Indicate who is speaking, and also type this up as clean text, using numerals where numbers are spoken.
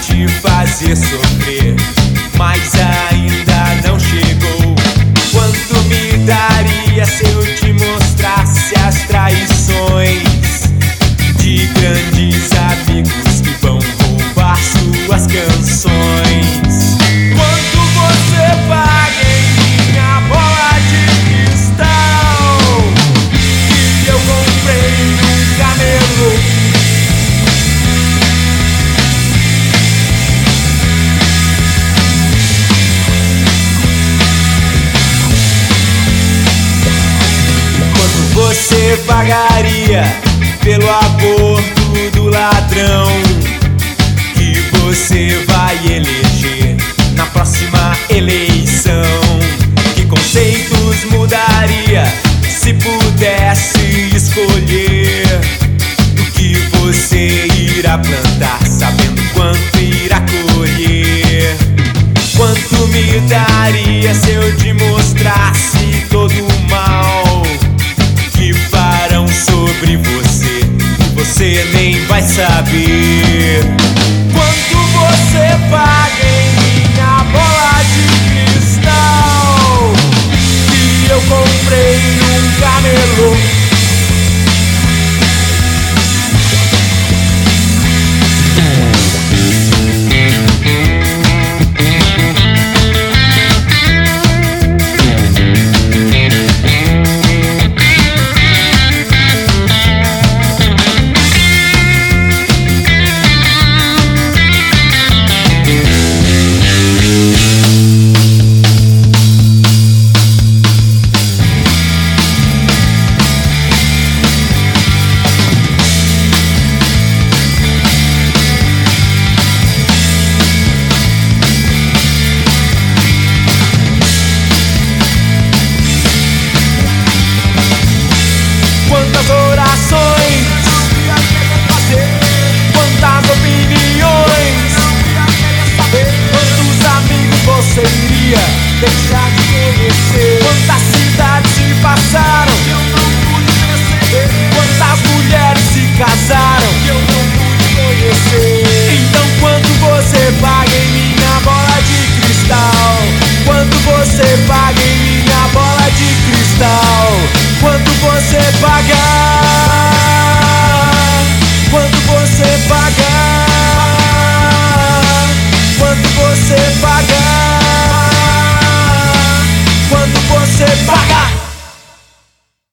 Speaker 1: te fazer sofrer, mas ainda não chegou. Quanto me daria se eu te mostrasse as traições de grandes amigos que vão roubar suas canções? Quanto você paga em minha bola de cristal que eu comprei num camelô? Você pagaria pelo aborto do ladrão que você vai eleger na próxima eleição? Que conceitos mudaria se pudesse escolher o que você irá plantar, sabendo quanto irá colher? Quanto me daria se eu te mostrasse todo o mal que farão sobre você, e você nem vai saber? Quanto você paga em minha bola de cristal que eu comprei num camelô? Quantas orações, quantas opiniões, quantos amigos você iria deixar de conhecer? Quantas cidades se passaram, quantas mulheres se casaram que eu não pude conhecer? Então quanto você paga em minha bola de cristal? Quanto você paga em minha bola de cristal? Quanto você paga? Quanto você paga? Quanto você paga? Quanto você paga?